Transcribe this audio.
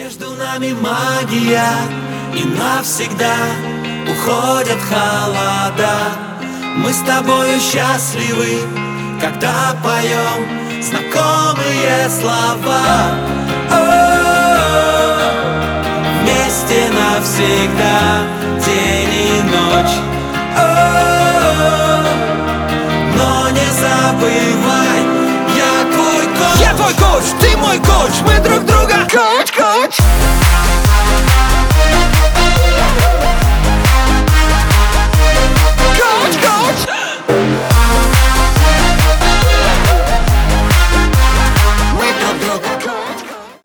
Между нами магия, и навсегда уходят холода. Мы с тобою счастливы, когда поем знакомые слова. Вместе навсегда, день и ночь.